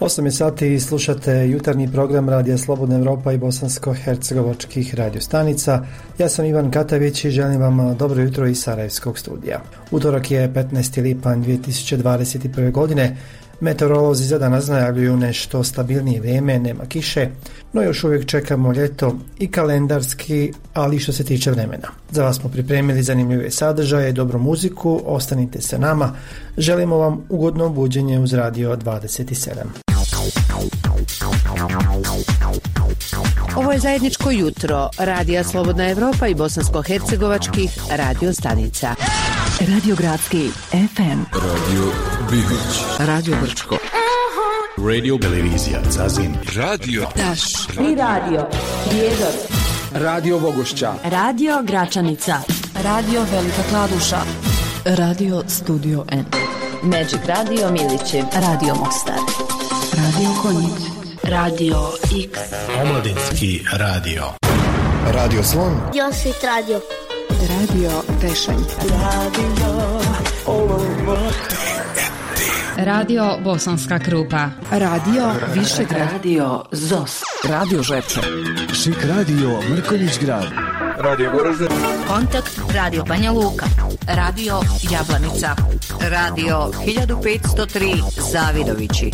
8 je sati i slušate jutarnji program Radija Slobodna Evropa i bosansko-hercegovačkih radiostanica. Ja sam Ivan Katavić i želim vam dobro jutro iz Sarajevskog studija. Utorak je 15. lipanj 2021. godine. Meteorolozi za danas najavljuju nešto stabilnije vrijeme, nema kiše, no još uvijek čekamo ljeto i kalendarski, ali što se tiče vremena. Za vas smo pripremili zanimljive sadržaje, dobru muziku, ostanite sa nama. Želimo vam ugodno buđenje uz Radio 27. Ovo je zajedničko jutro Radija Slobodna Evropa i bosansko-hercegovačkih radiostanica. Radio Gradski FM, Radio Bibić, Radio Brčko, Radio Televizija Zazin, Radio Daš i Radio Prijedor, Radio Bogošća, Radio Gračanica, Radio Velika Kladuša, Radio Studio N, Magic Radio Milićev, Radio Mostar, Radio Konjic, Radio X, Omladinski radio, Radio Slon, Josit Radio, Radio Tešanj, Radio Bosanska Krupa, Radio Višegrad, Radio ZOS, Radio Žepče, Šik radio Mrkonjić Grad, Radio Goražde, Kontakt Radio Banja Luka, Radio Jablanica, Radio 1503 Zavidovići.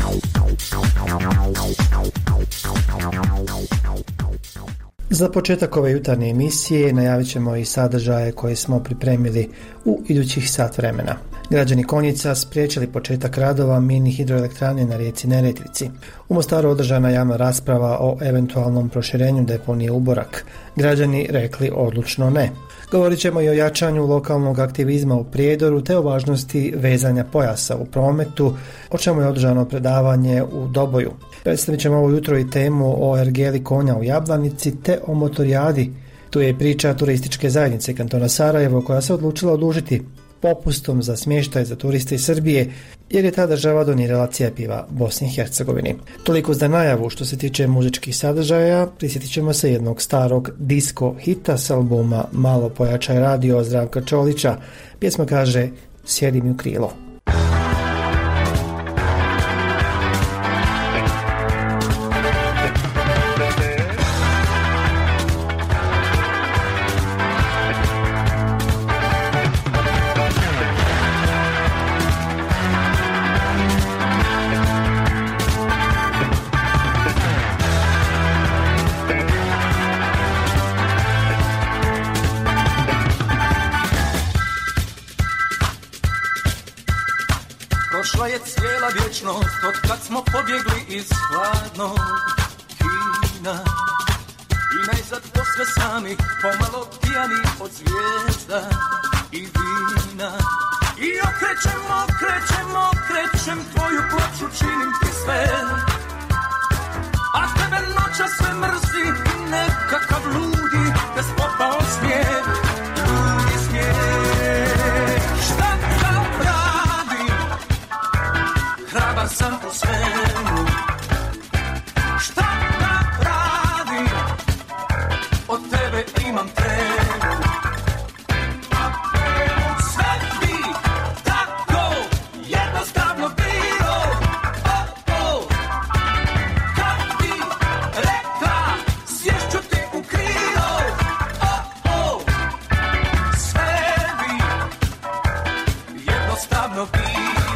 Za početak ove jutarnje emisije najavit ćemo i sadržaje koje smo pripremili u idućih sat vremena. Građani Konjica spriječili početak radova mini hidroelektrane na rijeci Neretvici. U Mostaru održana javna rasprava o eventualnom proširenju deponije Uborak. Građani rekli odlučno ne. Govorit ćemo i o jačanju lokalnog aktivizma u Prijedoru te o važnosti vezanja pojasa u prometu, o čemu je održano predavanje u Doboju. Predstavit ćemo ovo jutro i temu o ergeli konja u Jablanici te o motorijadi. Tu je priča turističke zajednice kantona Sarajevo koja se odlučila odužiti popustom za smještaj za turiste iz Srbije jer je ta država donirala cjepiva Bosni i Hercegovini. Toliko za najavu. Što se tiče muzičkih sadržaja, prisjetit ćemo se jednog starog disco hita s albuma Malo pojačaj radio Zdravka Čolića. Pjesma kaže Sjedi mi u krilo. Prošla je cijela vječnost od kad smo pobjegli iz hladnog kina i najzad posve sami, pomalo pijani od zvijezda i vina. I okrećem tvoju ploču, činim ti sve, a tebe noća sve mrzi i nekakav ludi bez popa osmijeh, ludi smijeh. Šta da radim? Hrabar sam u svemu. Šta da radim? Od tebe imam tremu. Sve bi tako jednostavno bilo. Kad bi rekla sješću ti u krilo. Sve bi jednostavno bilo.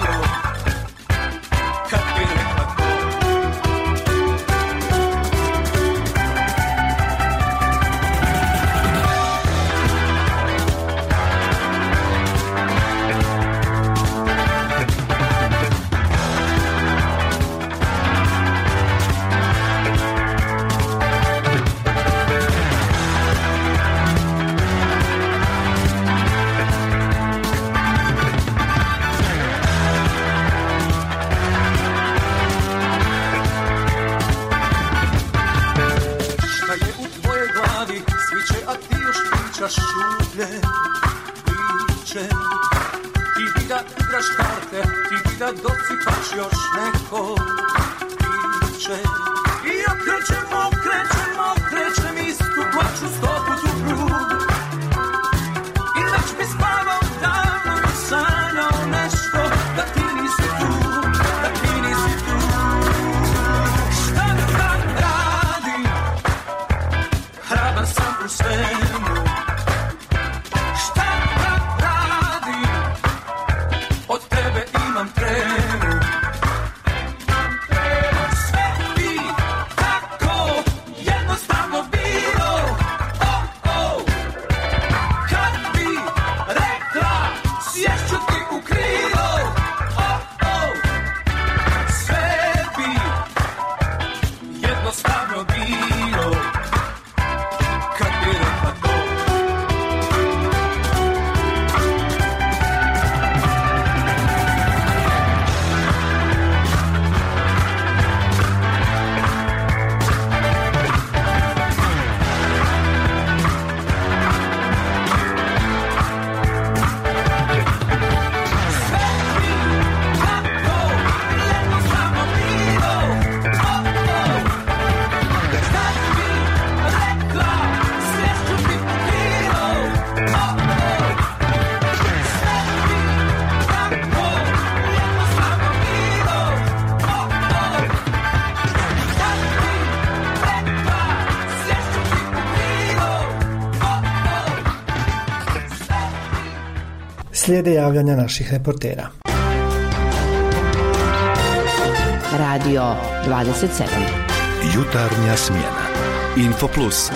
Šuplje priče, ti bi da igraš karte, ti bi da docipaš još neko priče. I okrećem istu ploču stopu tu krug. I već bi spavao davno i sanjao nešto, da ti nisi tu, da ti nisi tu. u svemu. Šta da radim, od tebe imam tremu. Sve bi tako jednostavno bilo, kad bi rekla sješću ti u krilo. Sve bi jednostavno bilo, kad bi rekla to. Slijede javljanja naših reportera. Radio 27. Jutarnja smjena. Info Plus.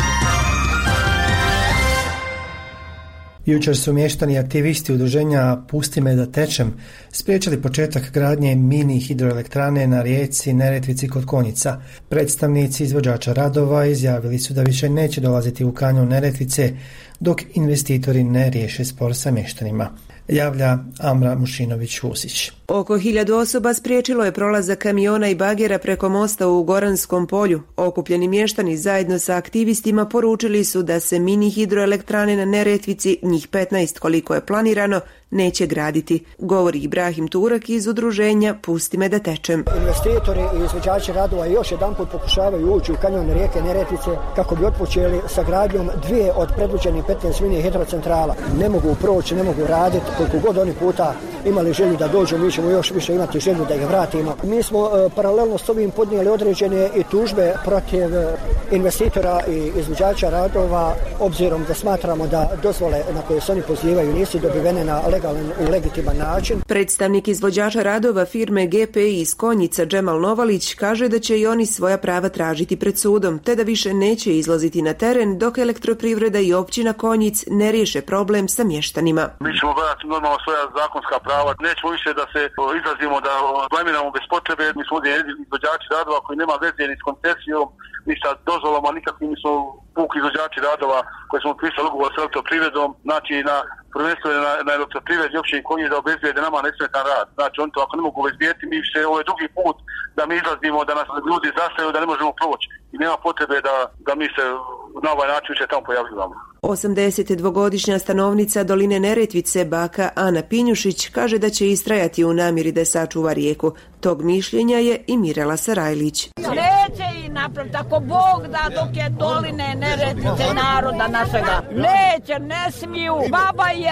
Jučer su mještani aktivisti udruženja Pusti me da tečem spriječili početak gradnje mini hidroelektrane na rijeci Neretvici kod Konjica. Predstavnici izvođača radova izjavili su da više neće dolaziti u kanjon Neretvice dok investitori ne riješe spor sa mještanima. Javlja Amra Mušinović-Husić. Oko 1000 osoba spriječilo je prolazak kamiona i bagera preko mosta u Goranskom polju. Okupljeni mještani zajedno sa aktivistima poručili su da se mini hidroelektrane na Neretvici, njih 15 koliko je planirano, neće graditi. Govori Ibrahim Turak iz udruženja Pusti me da tečem. Investitori i izvođači radova još jedanput pokušavaju ući u kanjon rijeke Neretvice kako bi otpočeli sa gradnjom 2 od predviđenih 15 mini hidrocentrala. Ne mogu proći, ne mogu raditi, koliko god oni puta imali želju da dođu, mi ćemo još više imati želju da ih vratimo. Mi smo paralelno s ovim podnijeli određene i tužbe protiv investitora i izvođača radova, obzirom da smatramo da dozvole na koje se oni pozivaju nisu dobivene na legalan i legitiman način. Predstavnik izvođača radova firme GPI iz Konjica Džemal Novalić kaže da će i oni svoja prava tražiti pred sudom, te da više neće izlaziti na teren dok Elektroprivreda i općina Konjic ne riješe problem sa mještanima. Mi ćemo gledati normalno svoja zakonska prava, nećemo više da se izrazimo da blamiramo bez potrebe. Mi smo ovdje izvođači radova koji nema veze ni s koncesijom, ni sa dozvolama, nikakvim mi smo puki izvođači radova koji smo pisali ugovor s Elektroprivredom, znači prvenstveno na Elektroprivredi i općini Konjic da obezbijede nama nesmetan rad. Znači oni to ako ne mogu obezbijeti, mi više ovo je drugi put da mi izlazimo, da nas ljudi zastaju, da ne možemo proći. I nema potrebe da mi se na ovaj način više tamo pojavljujemo. 82-godišnja stanovnica doline Neretvice, baka Ana Pinjušić, kaže da će istrajati u namjeri da sačuva rijeku. Tog mišljenja je i Mirela Sarajlić. Neće i napraviti, ako Bog da, dok je doline Neretvice naroda našega. Neće, ne smiju. Baba je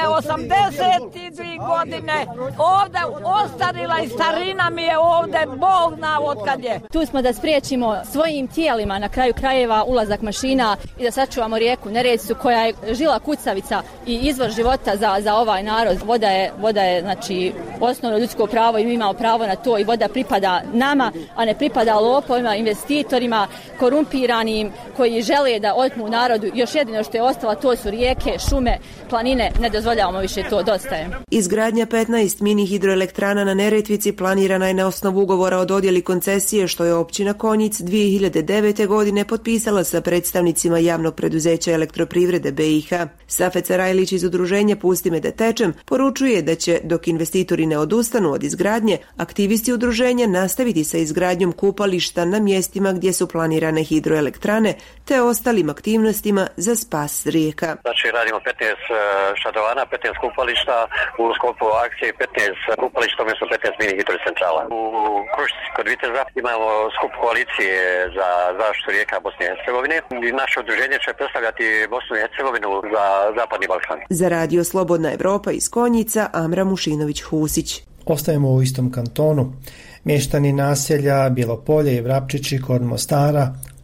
82 godine ovde ostarila i starina mi je ovde, Bog zna otkad je. Tu smo da spriječimo svojim tijelima na kraju krajeva ulazak mašina i da sačuvamo rijeku Neretvicu koja je žila kucavica i izvor života za ovaj narod. Voda je znači osnovno ljudsko pravo i mi imamo pravo na to i voda pripada nama, a ne pripada lopovima, investitorima, korumpiranim koji žele da otmu narodu. Još jedino što je ostalo to su rijeke, šume, planine, ne dozvoljavamo više to, dosta je. Izgradnja 15 mini hidroelektrana na Neretvici planirana je na osnovu ugovora o dodjeli koncesije što je općina Konjic 2009. godine potpisala sa predstavnicima javnog preduzeća Elektroprivrede BiH. Safet Sarajlić iz udruženja Pusti me da tečem poručuje da će, dok investitori ne odustanu od izgradnje, aktivisti udruženja nastaviti sa izgradnjom kupališta na mjestima gdje su planirane hidroelektrane te ostalim aktivnostima za spas rijeka. Znači radimo 15 šadovana, 15 kupališta u sklopu akcije 15 kupališta umjesto 15 mini hidrocentrala. U Krušci kod Viteza imamo skup koalicije za zaštitu rijeka Bosne i Hercegovine i naše udruženje će predstavljati Bosnu i Hercegovinu za Zapadni Balkan. Za Radio Slobodna Evropa iz Konjica, Amra Mušinović-Husić. Ostajemo u istom kantonu. Mještani naselja Bjelopolje i Vrapčići kod Mostara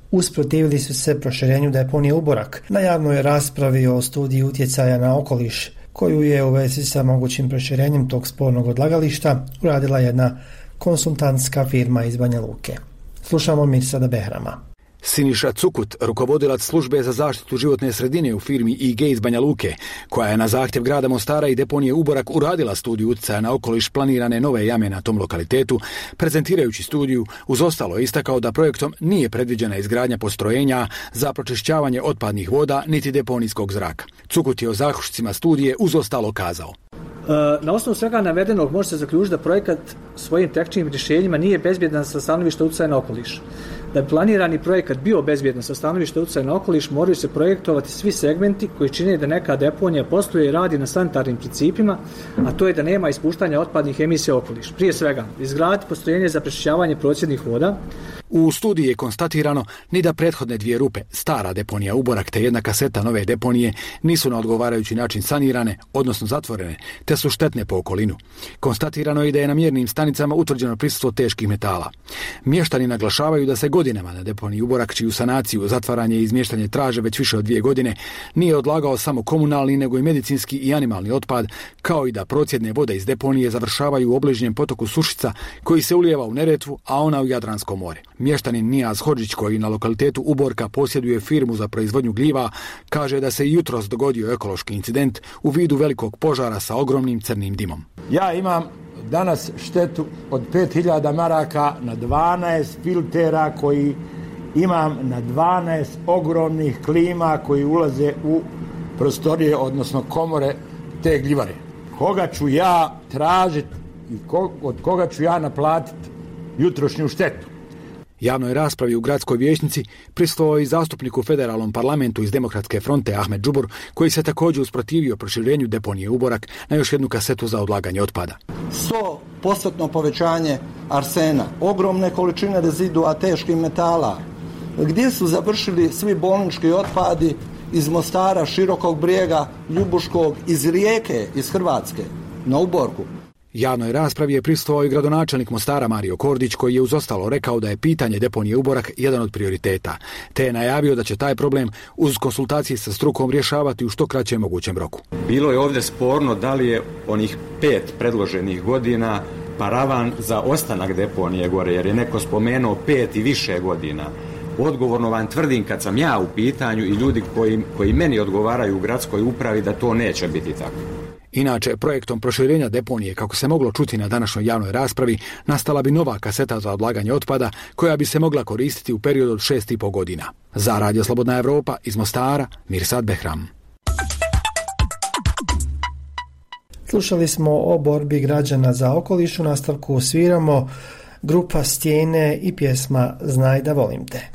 usprotivili su se proširenju deponije Uborak. Na javnoj raspravi o studiji utjecaja na okoliš, koju je u vezi sa mogućim proširenjem tog spornog odlagališta uradila jedna konsultantska firma iz Banja Luke. Slušamo Mirsada Behrama. Siniša Cukut, rukovodilac službe za zaštitu životne sredine u firmi IG iz Banja Luke, koja je na zahtjev grada Mostara i deponije Uborak uradila studiju utjecaja na okoliš planirane nove jame na tom lokalitetu, prezentirajući studiju uz ostalo istakao da projektom nije predviđena izgradnja postrojenja za pročišćavanje otpadnih voda niti deponijskog zraka. Cukut je o zaključcima studije uz ostalo kazao. Na osnovu svega navedenog može se zaključiti da projekat svojim tehničkim rješenjima nije bezbjedan sa stanovišta utjecaja na okoliš. Da bi planirani projekat bio bezbjedan sa stanovišta utjecaja na okoliš, moraju se projektovati svi segmenti koji čine da neka deponija posluje i radi na sanitarnim principima, a to je da nema ispuštanja otpadnih emisija u okoliš. Prije svega, izgraditi postrojenje za prečišćavanje procjednih voda. U studiji je konstatirano ni da prethodne dvije rupe, stara deponija Uborak te jedna kaseta nove deponije, nisu na odgovarajući način sanirane, odnosno zatvorene, te su štetne po okolinu. Konstatirano je da je na mjernim stanicama utvrđeno prisustvo teških metala. Mještani naglašavaju da se godinama na deponiji Uborak, čiju sanaciju, zatvaranje i izmještanje traže već više od 2 godine, nije odlagao samo komunalni nego i medicinski i animalni otpad, kao i da procjedne vode iz deponije završavaju u obližnjem potoku Sušica koji se ulijeva u Neretvu, a ona u Jadransko more. Mještanin Nijaz Hodžić, koji na lokalitetu Uborka posjeduje firmu za proizvodnju gljiva, kaže da se i jutros dogodio ekološki incident u vidu velikog požara sa ogromnim crnim dimom. Ja imam danas štetu od 5000 maraka na 12 filtera koji imam na 12 ogromnih klima koji ulaze u prostorije, odnosno komore te gljivare. Koga ću ja tražiti i od koga ću ja naplatiti jutrošnju štetu? Javnoj raspravi u gradskoj vijećnici prisustvovao i zastupnik u federalnom parlamentu iz Demokratske fronte Ahmed Džubur, koji se također usprotivio proširenju deponije Uborak na još jednu kasetu za odlaganje otpada. 100% povećanje arsena, ogromne količine rezidua teških metala. Gdje su završili svi bolnički otpadi iz Mostara, Širokog Brijega, Ljubuškog, iz Rijeke, iz Hrvatske, na Uborku? Javnoj raspravi je prisustvovao i gradonačelnik Mostara Mario Kordić, koji je uz ostalo rekao da je pitanje deponije Uborak jedan od prioriteta, te je najavio da će taj problem uz konsultacije sa strukom rješavati u što kraćem mogućem roku. Bilo je ovdje sporno da li je onih 5 predloženih godina paravan za ostanak deponije gore, jer je neko spomenuo 5 i više godina. Odgovorno vam tvrdim, kad sam ja u pitanju i ljudi koji meni odgovaraju u gradskoj upravi, da to neće biti tako. Inače, projektom proširenja deponije, kako se moglo čuti na današnjoj javnoj raspravi, nastala bi nova kaseta za odlaganje otpada koja bi se mogla koristiti u periodu od 6,5 godina. Za Radio Slobodna Evropa iz Mostara, Mirsad Behram. Slušali smo o borbi građana za okoliš, u nastavku sviramo grupa Stijene i pjesma Znaj da volim te.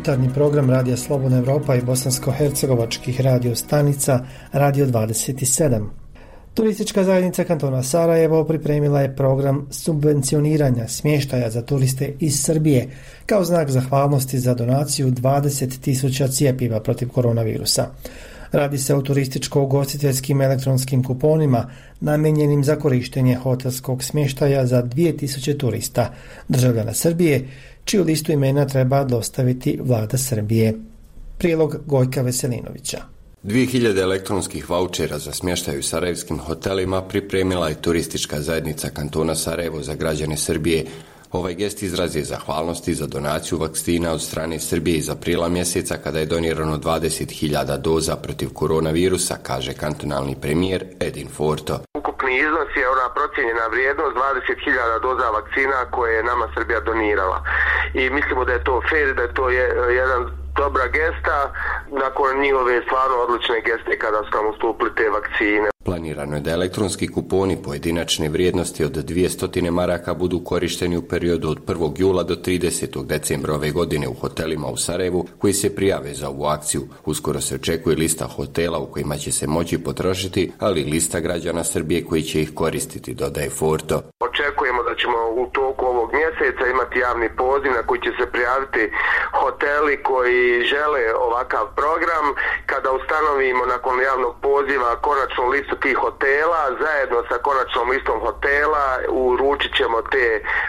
jutarnji program Radija Slobodna Evropa i bosansko-hercegovačkih radio stanica Radio 27. Turistička zajednica kantona Sarajevo pripremila je program subvencioniranja smještaja za turiste iz Srbije kao znak zahvalnosti za donaciju 20.000 cijepiva protiv koronavirusa. Radi se o turističko-ugostiteljskim elektronskim kuponima namijenjenim za korištenje hotelskog smještaja za 2000 turista, državljana Srbije, čiju listu imena treba dostaviti vlada Srbije. Prilog Gojka Veselinovića. 2000 elektronskih vaučera za smještaj u sarajevskim hotelima pripremila je turistička zajednica kantona Sarajevo za građane Srbije. Ovaj gest izraz je zahvalnosti za donaciju vakcina od strane Srbije iz aprila mjeseca kada je donirano 20.000 doza protiv koronavirusa, kaže kantonalni premijer Edin Forto. Ukupni iznos je ona procijenjena vrijednost 20.000 doza vakcina koje je nama Srbija donirala. I mislimo da je to fair, da je to jedan dobra gesta nakon njihove stvarno odlične geste kada su nam ustupili te vakcine. Planirano je da elektronski kuponi pojedinačne vrijednosti od 200 maraka budu korišteni u periodu od 1. jula do 30. decembra ove godine u hotelima u Sarajevu koji se prijave za ovu akciju. Uskoro se očekuje lista hotela u kojima će se moći potrošiti, ali i lista građana Srbije koji će ih koristiti, dodaje Forto. Očekujemo da ćemo u toku ovog mjeseca imati javni poziv na koji će se prijaviti hoteli koji žele ovakav program. Kada ustanovimo nakon javnog poziva konačnu listu tih hotela, zajedno sa konačnom listom hotela uručit ćemo te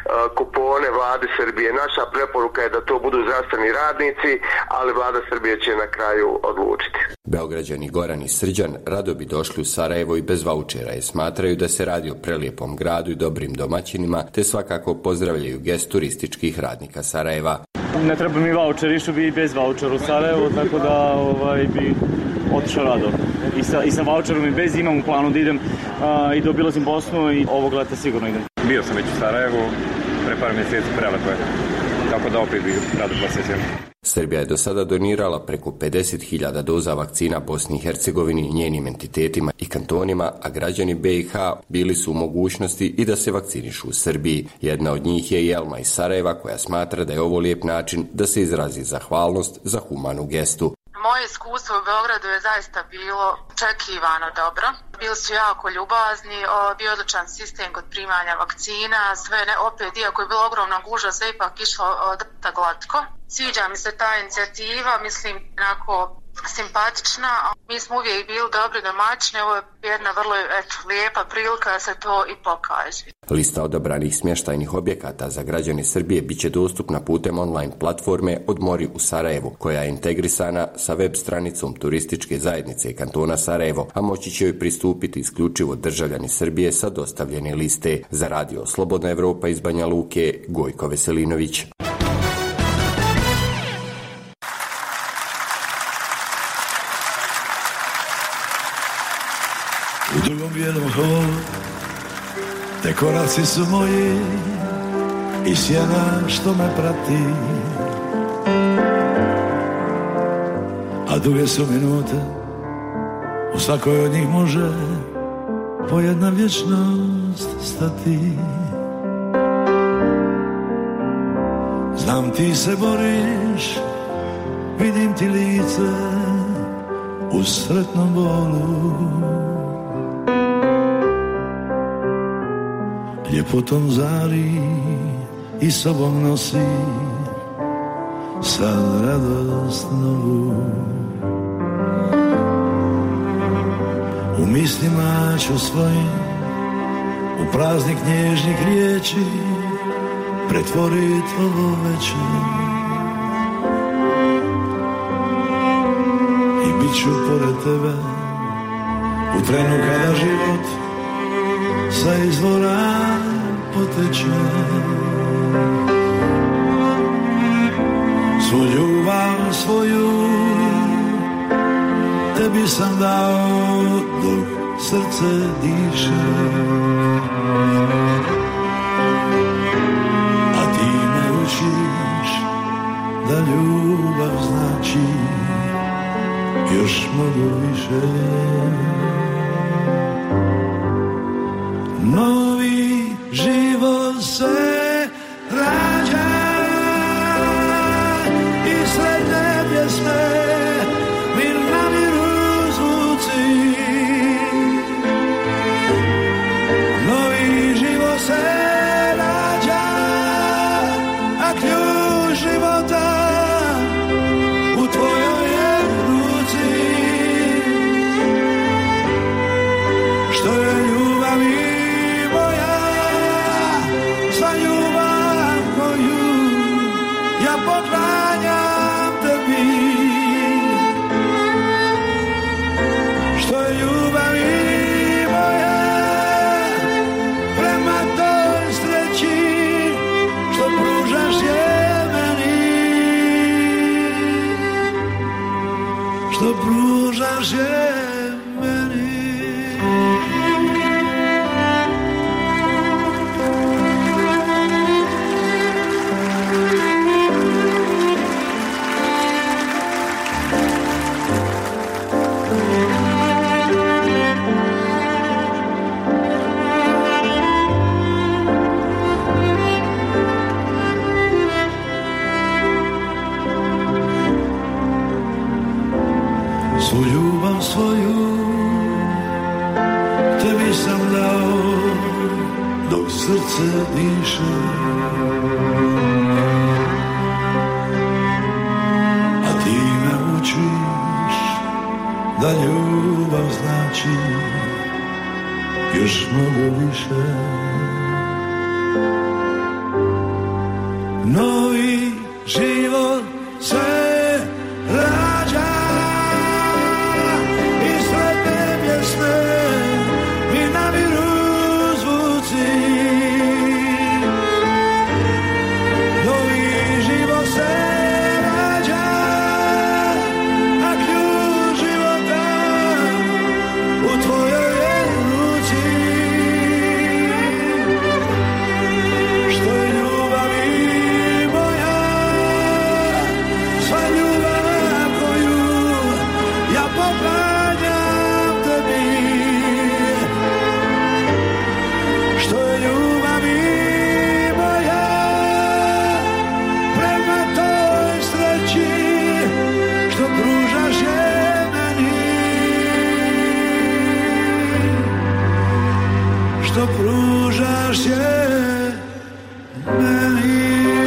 kupone vlade Srbije. Naša preporuka je da to budu zdravstveni radnici, ali vlada Srbije će na kraju odlučiti. Beograđani Goran i Srđan rado bi došli u Sarajevo i bez vaučera i smatraju da se radi o prelijepom gradu i dobrim domaćinima, te svakako pozdravljaju gest turističkih radnika Sarajeva. Ne treba mi vaučer, išao bi i bez vaučera u Sarajevo, tako da bi otišao rado. I sa vaučerom i bez imam u planu da idem i da obilazim Bosnu i ovog leta sigurno idem. Bio sam već u Sarajevu, pre par mjeseci prelepo je, tako da opet bih rado posjećen. Srbija je do sada donirala preko 50.000 doza vakcina Bosni i Hercegovini, njenim entitetima i kantonima, a građani BiH bili su u mogućnosti i da se vakcinišu u Srbiji. Jedna od njih je Jelma iz Sarajeva koja smatra da je ovo lijep način da se izrazi zahvalnost za humanu gestu. Moje iskustvo u Beogradu je zaista bilo očekivano dobro. Bili su jako ljubazni, bio odličan sistem kod primanja vakcina, sve opet, iako je bila ogromna gužva, sve ipak išlo dosta glatko. Sviđa mi se ta inicijativa, mislim, onako simpatična. Mi smo uvijek bili dobri domaćini, ovo je jedna vrlo lijepa prilika da se to i pokaže. Lista odabranih smještajnih objekata za građane Srbije bit će dostupna putem online platforme Odmori u Sarajevu, koja je integrisana sa web stranicom turističke zajednice kantona Sarajevo, a moći će joj pristupiti isključivo državljani Srbije sa dostavljene liste. Za Radio Slobodna Evropa iz Banja Luke, Gojko Veselinović. U drugom bijelom holu te koraci su moji i sjena što me prati, a duge su minute, u svakoj od njih može po jedna vječnost stati. Znam ti se boriš, vidim ti lice u sretnom bolu, ljepotom zari i sobom nosi sad radost novu. U mislima ću svojim u praznik nježnih riječi pretvorit ovo večer i bit ću pored tebe u trenu kada život sa izvora poteče. Svu ljubav svoju tebi sam dao dok srce diše, a ti me učiš da ljubav znači još mnogo više. Novi život se rađa i sretna pružaš je meni. Svu ljubav svoju tebi sam dao dok srce diše, a ti me učiš da ljubav znači još mnogo više. Novi život se rađa i sretne pjesme mi naviru zvuci. Novi život se rađa, a ključ života u tvojoj je ruci. Što je ljubavi moja, sva ljubav koju ja poklanjam tebi. Što je ljubavi moja, prema toj sreći što pružaš je meni. Što pružaš je meni.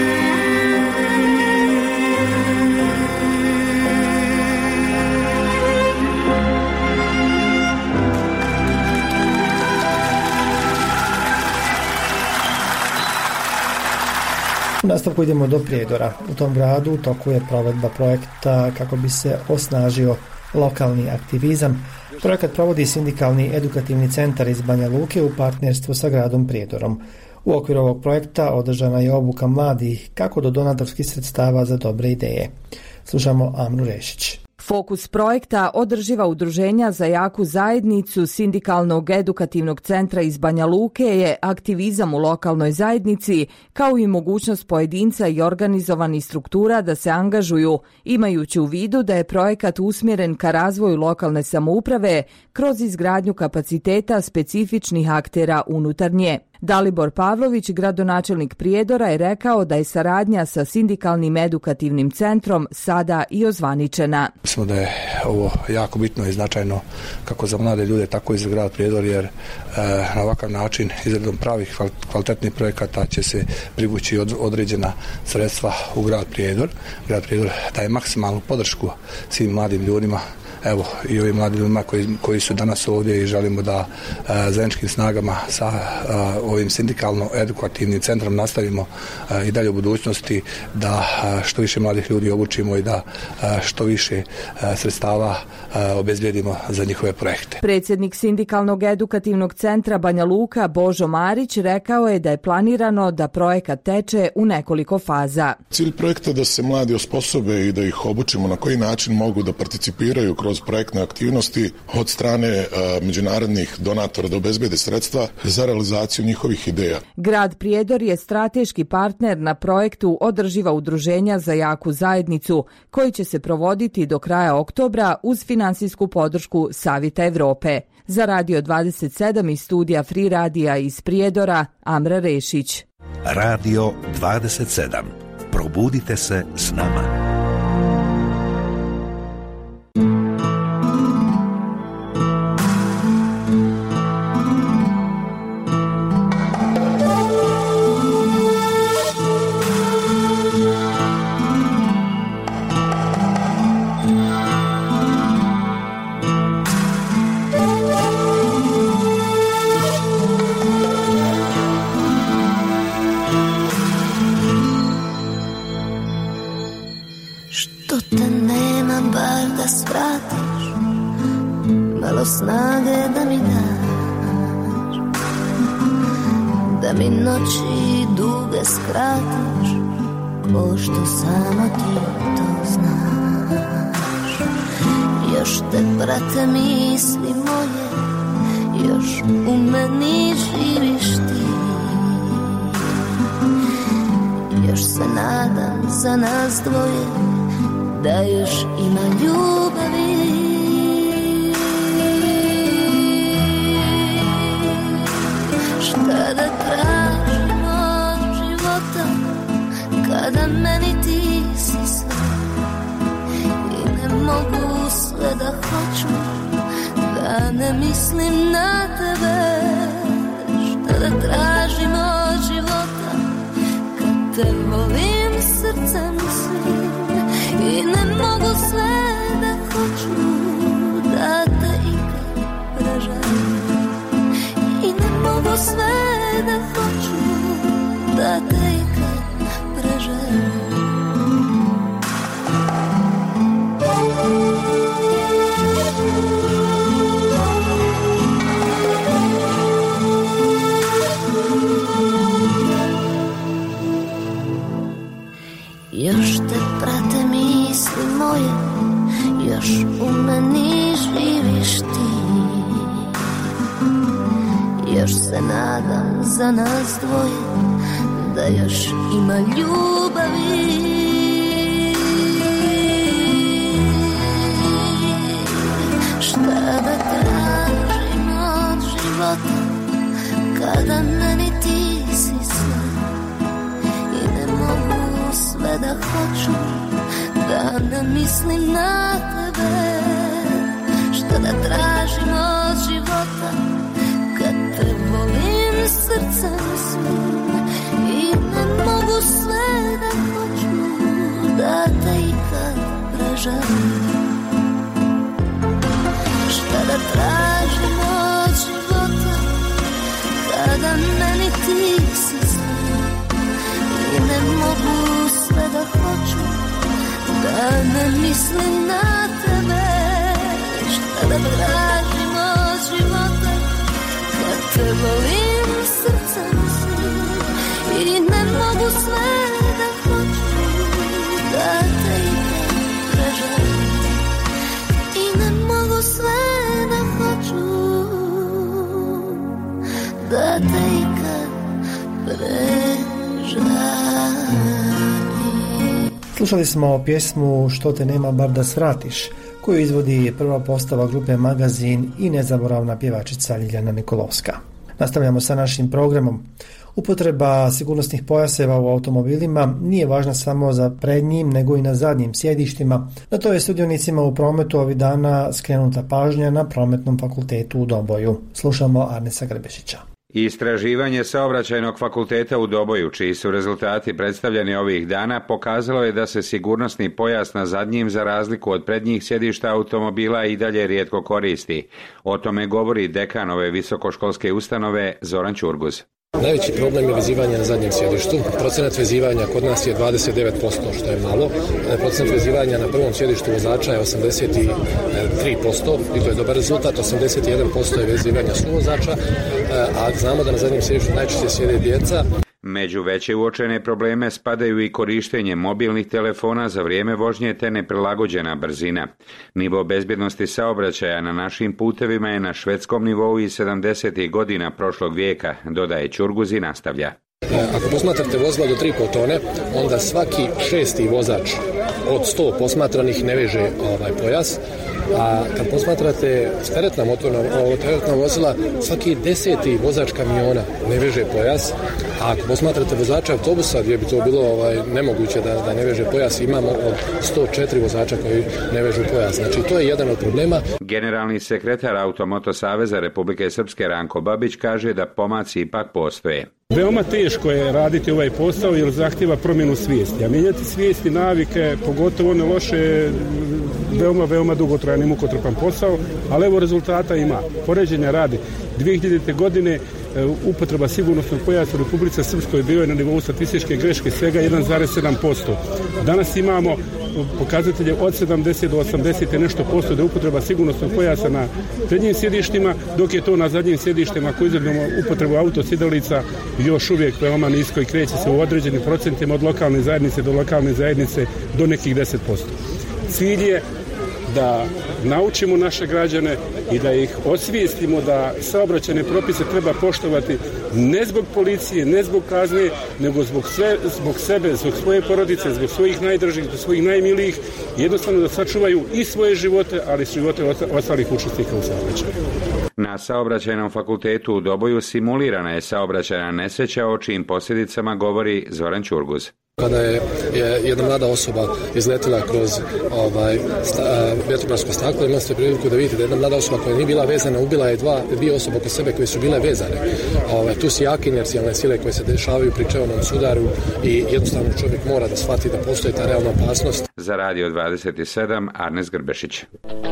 U nastavku idemo do Prijedora. U tom gradu u toku je provedba projekta kako bi se osnažio lokalni aktivizam. Projekat provodi Sindikalni edukativni centar iz Banja Luke u partnerstvu sa gradom Prijedorom. U okviru ovog projekta održana je obuka mladih kako do donatorskih sredstava za dobre ideje. Slušamo Amru Rešić. Fokus projekta održiva udruženja za jaku zajednicu Sindikalnog edukativnog centra iz Banja Luke je aktivizam u lokalnoj zajednici, kao i mogućnost pojedinca i organizovanih struktura da se angažuju, imajući u vidu da je projekat usmjeren ka razvoju lokalne samouprave kroz izgradnju kapaciteta specifičnih aktera unutar nje. Dalibor Pavlović, gradonačelnik Prijedora, je rekao da je saradnja sa Sindikalnim edukativnim centrom sada i ozvaničena. Mislim da je ovo jako bitno i značajno kako za mlade ljude, tako i za grad Prijedor, jer na ovakav način izradom pravih kvalitetnih projekata će se privući određena sredstva u grad Prijedor. Grad Prijedor daje maksimalnu podršku svim mladim ljudima, evo i ovim mladim ljudima koji su danas ovdje, i želimo da zajedničkim snagama sa ovim sindikalno-edukativnim centrom nastavimo i dalje u budućnosti, da što više mladih ljudi obučimo i da što više sredstava obezbijedimo za njihove projekte. Predsjednik Sindikalnog edukativnog centra Banja Luka Božo Marić rekao je da je planirano da projekat teče u nekoliko faza. Cilj projekta je da se mladi osposobe i da ih obučimo na koji način mogu da participiraju kroz projektne aktivnosti od strane međunarodnih donatora, da obezbede sredstva za realizaciju njihovih ideja. Grad Prijedor je strateški partner na projektu Održiva udruženja za jaku zajednicu, koji će se provoditi do kraja oktobra uz finansijsku podršku Savjeta Evrope. Za Radio 27 iz studija Free Radija iz Prijedora, Amra Rešić. Radio 27. Probudite se s nama. Snage da mi daš, da mi noći duge skratiš, ko što samo ti to znaš. Još još te prate misli moje, još u meni živiš ti. Još se nadam za nas dvoje, da još ima ljubavi. Šta da tražim od života, kada meni ti si sve i ne mogu sve da hoću, da ne mislim na tebe. Šta da tražim od života, kad te volim srcem svim i ne mogu sve da hoću, da te ikad preželim. I ne mogu sve da hoću, da te ikad preželim. Još te prate misli moje, još u meni živiš ti. Još se nadam za nas dvoje, da još ima ljubavi. Šta da tražim od života, kada meni ti si sve i ne mogu sve da hoću, da ne mislim na tebe. Šta da tražim od života, kad te volim srcem svim i ne mogu sve da hoću, da te ikad preželim. Šta da tražim od života, kada meni ti si sve i ne mogu sve da hoću, da ne mislim na tebe. Šta da tražim od života, kad te volim srcem svim i ne mogu sve da hoću, da te ikad preželim. I ne mogu sve da hoću, da te ikad preželim. Slušali smo pjesmu Što te nema bar da svratiš, koju izvodi prva postava grupe Magazin i nezaboravna pjevačica Ljiljana Nikolovska. Nastavljamo sa našim programom. Upotreba sigurnosnih pojaseva u automobilima nije važna samo za prednjim, nego i na zadnjim sjedištima. Na to je sudionicima u prometu ovih dana skrenuta pažnja na Prometnom fakultetu u Doboju. Slušamo Arnesa Grbešića. Istraživanje Saobraćajnog fakulteta u Doboju, čiji su rezultati predstavljeni ovih dana, pokazalo je da se sigurnosni pojas na zadnjim, za razliku od prednjih sjedišta automobila, i dalje rijetko koristi. O tome govori dekan ove visokoškolske ustanove Zoran Ćurguz. Najveći problem je vezivanje na zadnjem sjedištu. Procenat vezivanja kod nas je 29%, što je malo. Procenat vezivanja na prvom sjedištu vozača je 83% i to je dobar rezultat. 81% je vezivanja suvozača, a znamo da na zadnjem sjedištu najčešće sjede djeca. Među veće uočene probleme spadaju i korištenje mobilnih telefona za vrijeme vožnje te neprilagođena brzina. Nivo bezbjednosti saobraćaja na našim putevima je na švedskom nivou iz 70. godina prošlog vijeka, dodaje Ćurguz i nastavlja. Ako posmatrate vozila do 3,5 tone, onda svaki 6. vozač od 100 posmatranih ne veže pojas, a kad posmatrate teretna vozila, svaki 10. vozač kamiona ne veže pojas, a ako posmatrate vozača autobusa, gdje bi to bilo nemoguće da ne veže pojas, imamo od 104 vozača koji ne vežu pojas. Znači, to je jedan od problema. Generalni sekretar Automoto Saveza Republike Srpske Ranko Babić kaže da pomaci ipak postoje. Veoma teško je raditi ovaj posao jer zahtjeva promjenu svijesti, a mijenjati svijesti, navike, pogotovo one loše, veoma dugotrajan i mukotrpan posao, ali evo rezultata ima. Poređenja radi. 2000. godine upotreba sigurnosnog pojasa u Republici Srpskoj bio je na nivou statističke greške svega 1,7%. Danas imamo pokazatelje od 70 do 80 i nešto posto da je upotreba sigurnosnog pojasa na prednjim sjedištima, dok je to na zadnjim sjedištima, ako izgledamo upotrebu autosjedalica, još uvijek veoma nisko i kreće se u određenim procentima od lokalne zajednice do lokalne zajednice do nekih 10%. Cilj je da naučimo naše građane i da ih osvijestimo da saobraćajne propise treba poštovati ne zbog policije, ne zbog kazne, nego zbog sebe, zbog svoje porodice, zbog svojih najdražih, zbog svojih najmilijih, jednostavno da sačuvaju i svoje živote, ali i živote ostalih učesnika u saobraćaju. Na Saobraćajnom fakultetu u Doboju simulirana je saobraćajna nesreća, o čijim posljedicama govori Zoran Ćurguz. Kada je jedna mlada osoba izletila kroz vjetrobransko staklo, imali ste priliku da vidite da jedna mlada osoba koja nije bila vezana, ubila je dvije osobe oko sebe koje su bile vezane. Tu su jake inercijalne sile koje se dešavaju pri čevnom sudaru i jednostavno čovjek mora da shvati da postoji ta realna opasnost. Za Radio 27, Arnes Grbešić.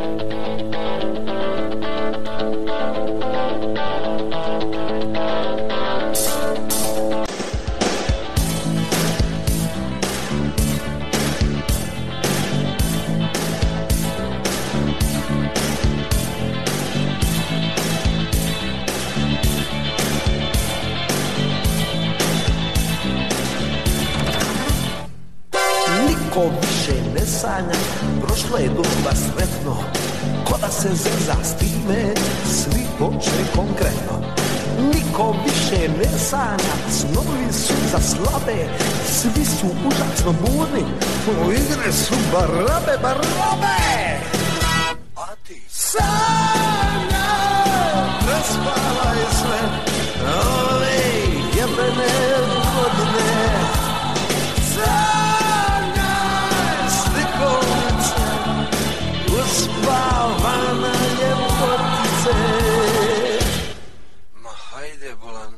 Više ne sanja, prošlo je doba sretno, ko da se zeza s time, svi poče konkretno. Niko više ne sanja, snovi su za slabe, svi su užasno budni, u igre su barabe. A ti sanja, prespavaj sve, ove jebene godine. Uspavana ljepotice. Ma hajde bolan.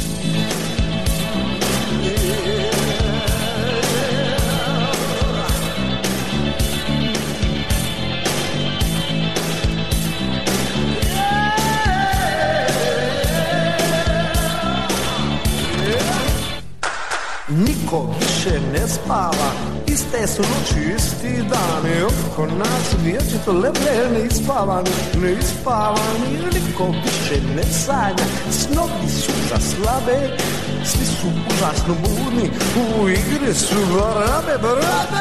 Niko više ne spava, iste su noći, isti dani, oko nas vječito leble neispavani. Niko više ne sanja, snovi su za slabe, svi su užasno budni, u igri su barabe.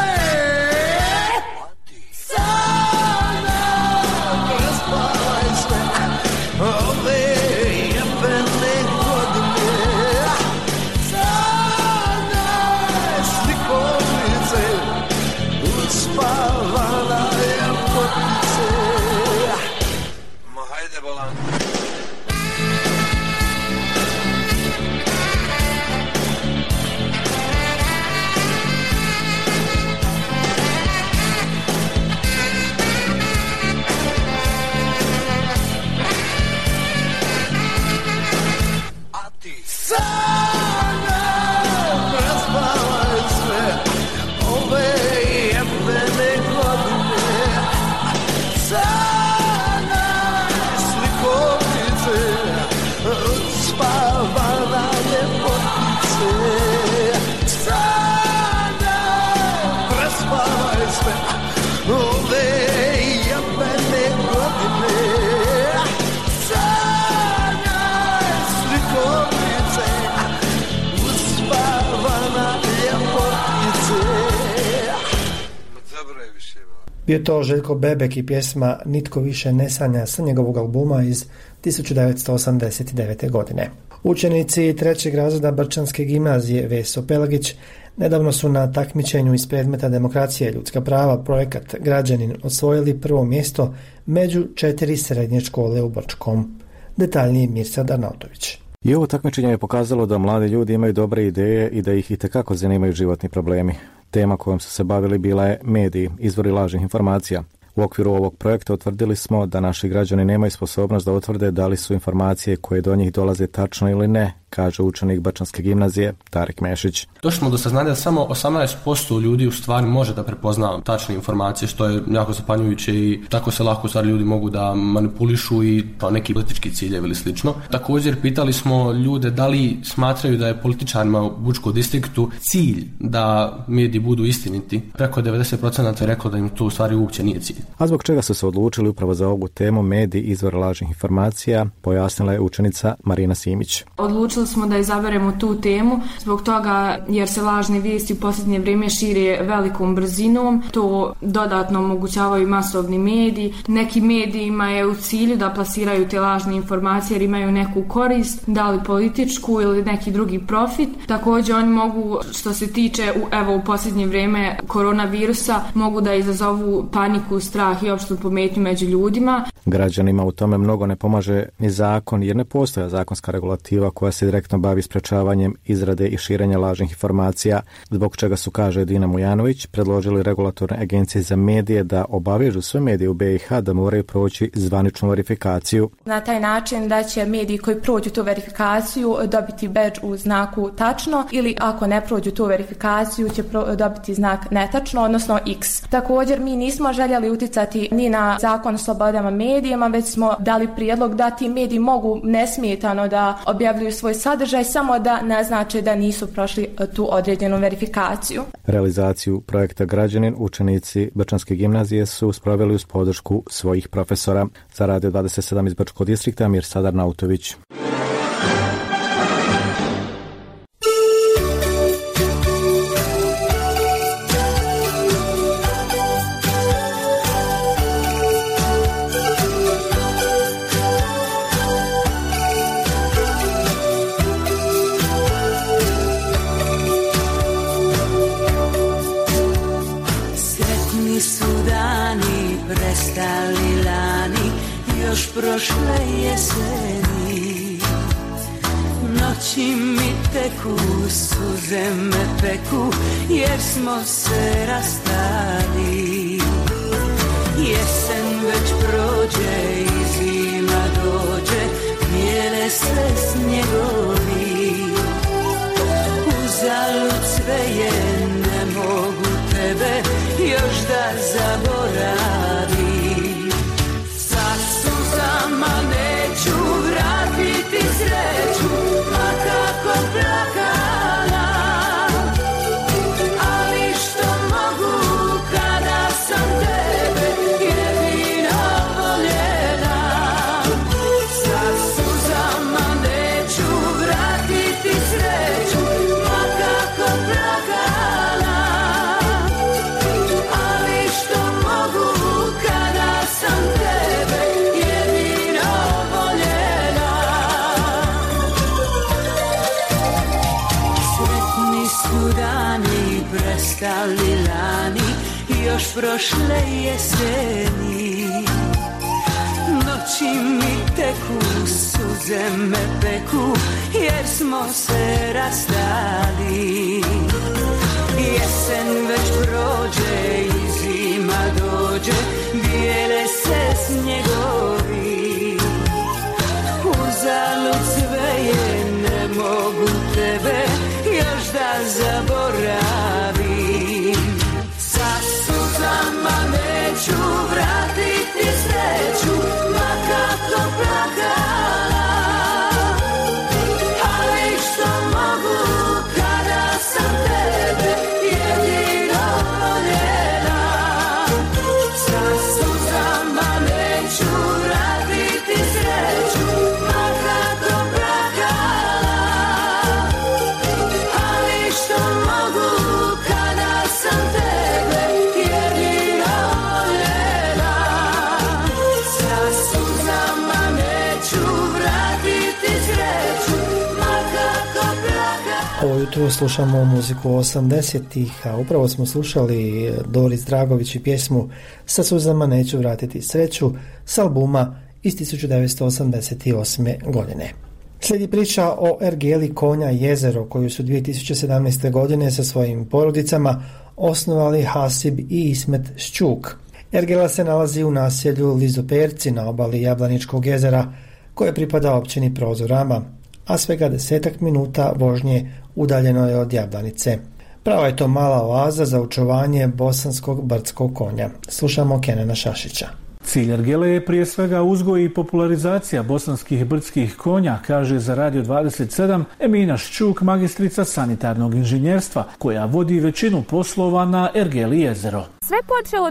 Sanja, prespavaj sve, ove jebene godine. Uspavana ljepotice. Ma hajde bolan. A ti sanja, prespavaj sve, ove jebene godine. Sanja, slikovnice, uspavana ljepotice. Sanja, prespavaj sve, ove jebene godine. Sanja, slikovnice, uspavana ljepotice. Bio to Željko Bebek i pjesma Nitko više ne sanja sa njegovog albuma iz 1989. godine. Učenici trećeg razreda Brčanske gimnazije Veso Pelagić nedavno su na takmičenju iz predmeta Demokracija i ljudska prava projekat Građanin osvojili prvo mjesto među 4 srednje škole u Brčkom. Detaljniji Mirsad Arnautović. I ovo takmičenje je pokazalo da mladi ljudi imaju dobre ideje i da ih itekako zanimaju životni problemi. Tema kojom su se bavili bila je mediji, izvori lažnih informacija. U okviru ovog projekta utvrdili smo da naši građani nemaju sposobnost da utvrde da li su informacije koje do njih dolaze tačno ili ne, kaže učenik Brčanske gimnazije Tarik Mešić. Došli smo do saznanja da samo 18% ljudi u stvari može da prepozna tačne informacije, što je jako zapanjujuće i tako se lako u stvari ljudi mogu da manipulišu i neki politički ciljevi ili slično. Također pitali smo ljude da li smatraju da je političarima u Bučkom distriktu cilj da mediji budu istiniti. Preko 90% je reklo da im to u stvari uopće nije cilj. A zbog čega su se odlučili upravo za ovu temu mediji, izvor lažnih informacija, pojasnila je učenica Marina Simić. Odlučili odlučili smo da izaberemo tu temu zbog toga jer se lažne vijesti u posljednje vrijeme šire velikom brzinom. To dodatno omogućavaju masovni mediji. Neki medijima je u cilju da plasiraju te lažne informacije jer imaju neku korist, da li političku ili neki drugi profit. Također oni mogu, što se tiče u posljednje vrijeme koronavirusa, mogu da izazovu paniku, strah i opštu pometnju među ljudima. Građanima u tome mnogo ne pomaže ni zakon jer ne postoji zakonska regulativa koja se direktno bavi sprečavanjem izrade i širenja lažnih informacija, zbog čega su, kaže Dina Mujanović, predložili regulatorne agencije za medije da obavežu sve medije u BiH da moraju proći zvaničnu verifikaciju. Na taj način da će mediji koji prođu tu verifikaciju dobiti bedž u znaku tačno ili ako ne prođu tu verifikaciju će dobiti znak netačno, odnosno X. Također mi nismo željeli uticati ni na zakon o slobodama medijima, već smo dali prijedlog da ti mediji mogu nesmetano da objavljuju svoj sadržaj, samo da ne znači da nisu prošli tu određenu verifikaciju. Realizaciju projekta Građanin učenici Brčanske gimnazije su sproveli uz podršku svojih profesora. Za Radio 27 iz Brčkog distrikta Mirsadar Nautović. Prošle jeseni noći mi teku, suze me peku jer smo se rastali. Jesen već prođe i zima dođe, bijele se snjegovi. Uzalud sve je, ne mogu tebe još da zaboravim. Sama neću vratiti sreću, ma kako plakala, ali što mogu kada sam tebe jedino voljela. Sa suzama neću vratiti sreću, ma kako plakala, ali što mogu kada sam tebe prestali lani, još prošle jeseni. Noći mi teku, suze me peku, jer smo se rastali. Jesen već prođe i zima dođe, bijele se snjegovi. Uzalud sve je, ne mogu tebe još da zaboravim. Sa suzama neću vratiti sreću, ma kako plakala, ali što mogu kada sam tebe jedino voljela. Sa suzama neću vratiti sreću, ma kako plakala, ali što mogu kada sam tebe jedino voljela. Sa suzama neću vratiti sreću, ma kako plakala. Ovo jutro slušamo muziku 80-ih, a upravo smo slušali Doris Dragović i pjesmu Sa suzama neću vratiti sreću s albuma iz 1988. godine. Slijedi priča o ergeli Konja Jezero koju su 2017. godine sa svojim porodicama osnovali Hasib i Ismet Šćuk. Ergela se nalazi u naselju Lizoperci na obali Jablaničkog jezera koje pripada općini Prozorama, a svega 10 minuta vožnje udaljeno je od Jablanice. Prava je to mala oaza za očuvanje bosanskog brdskog konja. Slušamo Kenana Šašića. Cilj ergele je prije svega uzgoj i popularizacija bosanskih brdskih konja, kaže za Radio 27 Emina Šćuk, magistrica sanitarnog inženjerstva, koja vodi većinu poslova na ergeli Jezero. Sve počelo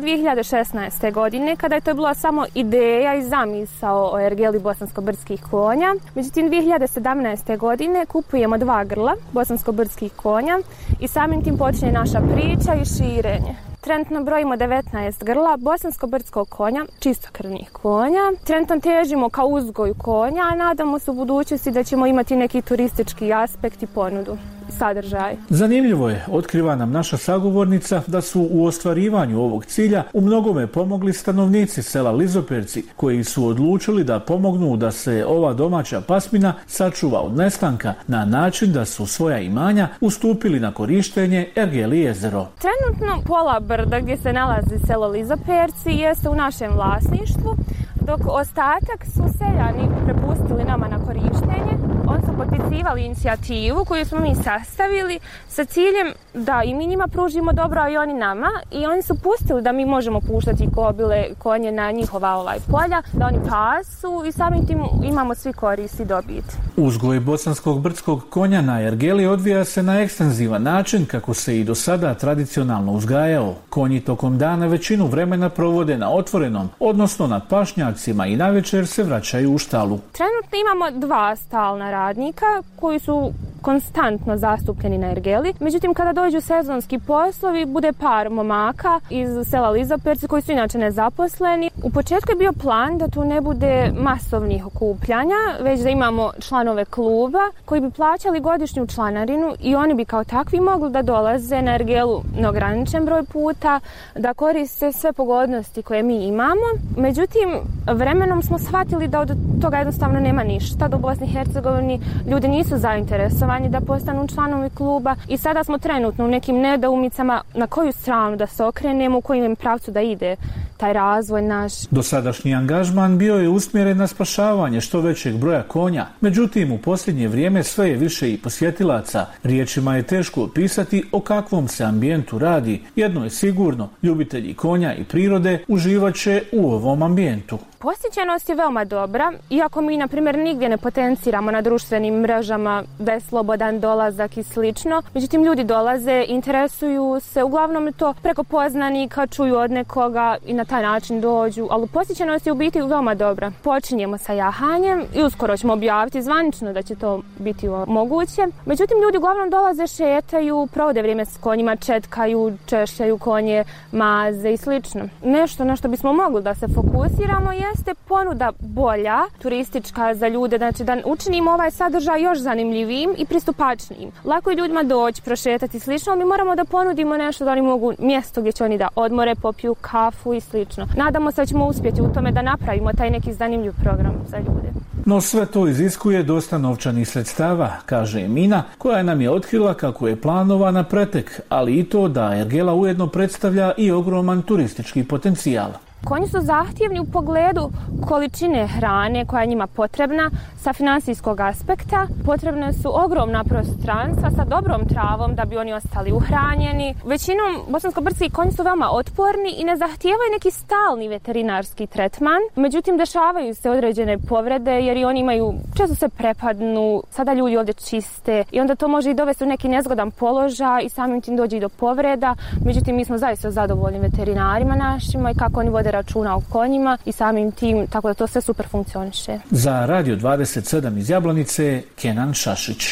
2016. godine, kada je to bila samo ideja i zamisao o ergeli bosansko-brdskih konja. Međutim, 2017. godine kupujemo 2 grla bosansko-brdskih konja i samim tim počinje naša priča i širenje. Trenutno brojimo 19 grla bosansko-brdskog konja, čistokrvnih konja. Trenutno težimo ka uzgoju konja, a nadamo se u budućnosti da ćemo imati neki turistički aspekt i ponudu, sadržaj. Zanimljivo je, otkriva nam naša sagovornica, da su u ostvarivanju ovog cilja u mnogome pomogli stanovnici sela Lizoperci, koji su odlučili da pomognu da se ova domaća pasmina sačuva od nestanka na način da su svoja imanja ustupili na korištenje ergeli Jezero. Trenutno pola brda gdje se nalazi selo Lizoperci jeste u našem vlasništvu, dok ostatak su seljani prepustili nama na korištenje. Oni su potpisivali inicijativu koju smo mi sastavili sa ciljem da i mi njima pružimo dobro, a i oni nama. I oni su pustili da mi možemo puštati kobile, konje na njihova polja, da oni pasu i samim tim imamo svi koristi dobit. Uzgoj bosanskog brdskog konja na ergeli odvija se na ekstenzivan način kako se i do sada tradicionalno uzgajao. Konji tokom dana većinu vremena provode na otvorenom, odnosno na pašnjacima, i navečer se vraćaju u štalu. Trenutno imamo 2 stalna radnika koji su konstantno zastupljeni na ergeli. Međutim, kada dođu sezonski poslovi, bude par momaka iz sela Lizoperci koji su inače nezaposleni. U početku je bio plan da tu ne bude masovnih okupljanja, već da imamo članove kluba koji bi plaćali godišnju članarinu i oni bi kao takvi mogli da dolaze na ergelu neograničen broj puta, da koriste sve pogodnosti koje mi imamo. Međutim, vremenom smo shvatili da od toga jednostavno nema ništa. Da u Bosni i Hercegovini ljudi nisu zainteresovani da postanu članovi kluba i sada smo trenutno u nekim nedoumicama na koju stranu da se okrenemo, u kojem pravcu da ide taj razvoj naš. Dosadašnji angažman bio je usmjeren na spašavanje što većeg broja konja. Međutim, u posljednje vrijeme sve je više i posjetilaca. Riječima je teško opisati o kakvom se ambijentu radi. Jedno je sigurno, ljubitelji konja i prirode uživat će u ovom ambijentu. Posjećenost je veoma dobra, iako mi, na primjer, nigdje ne potenciramo na društvenim mrežama da je slobodan dolazak i slično. Međutim, ljudi dolaze, interesuju se, uglavnom je to preko poznanika, čuju od nekoga i na taj način dođu, ali posjećenost je u biti veoma dobra. Počinjemo sa jahanjem i uskoro ćemo objaviti zvanično da će to biti moguće. Međutim, ljudi uglavnom dolaze, šetaju, provode vrijeme s konjima, četkaju, češljaju konje, maze i slično. Nešto na što bismo mogli da se fokusiramo jeste ponuda bolja, turistička za ljude, znači da učinimo ovaj sadržaj još zanimljivijim i pristupačnijim. Lako je ljudima doći, prošetati i slično, ali mi moramo da ponudimo nešto da oni mogu, mjesto gdje će oni da odmore, popiju kafu i slično. Nadamo se da ćemo uspjeti u tome da napravimo taj neki zanimljiv program za ljude. No sve to iziskuje dosta novčanih sredstava, kaže Emina, koja nam je otkrila kako je planovana pretek, ali i to da ergela ujedno predstavlja i ogroman turistički potencijal. Konji su zahtjevni u pogledu količine hrane koja je njima potrebna sa finansijskog aspekta. Potrebne su ogromna prostranstva sa dobrom travom da bi oni ostali uhranjeni. Većinom bosansko-brdski konji su veoma otporni i ne zahtijevaju neki stalni veterinarski tretman. Međutim, dešavaju se određene povrede jer i oni imaju, često se prepadnu, sada ljudi ovdje čiste i onda to može i dovesti u neki nezgodan položaj i samim tim dođe i do povreda. Međutim, mi smo zaista zadovoljni veterinarima našima i kako oni vode računa o konjima i samim tim, tako da to sve super funkcioniše. Za Radio 27 iz Jablanice, Kenan Šašić.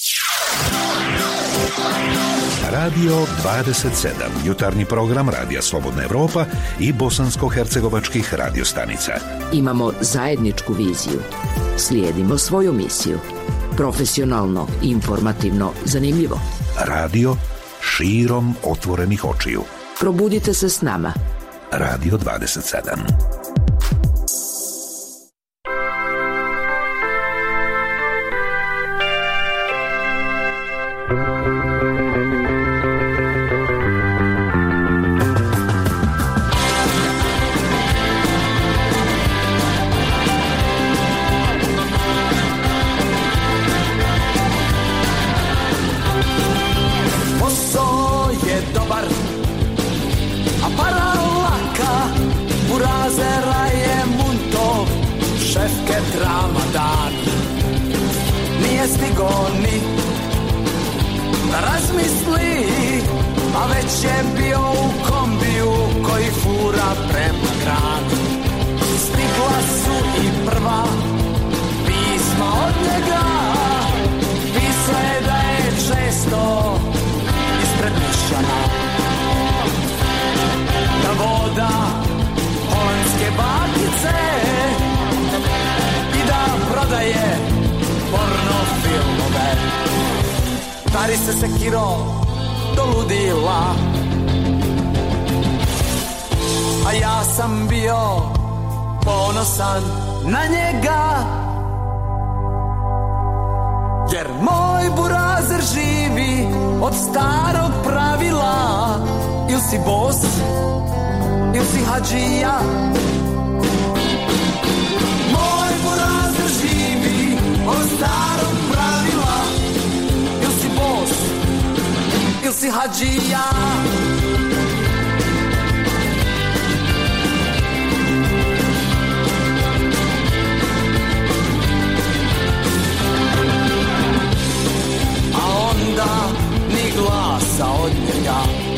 Radio 27, jutarnji program Radija Slobodna Evropa i bosansko-hercegovačkih radiostanica. Imamo zajedničku viziju. Slijedimo svoju misiju. Profesionalno, informativno, zanimljivo. Radio širom otvorenih očiju. Probudite se s nama. Radio 27. Posao je dobar, a para laka, burazer razmisli, a već je bio u kombiju koji fura prema gradu. Stigla su i prva pisma od njega, pisao je da je često ispred Nišana, da voda holandske bakice i da prodaje porno filmove. Tari se sekiro do ludila, a ja sam bio ponosan na njega, jer moj burazer živi od starog pravila. Ili si bos, ili si hadžija. Moj burazer živi od starog pravila. Ili si bos, ili si hadžija. Ni glasa od njega.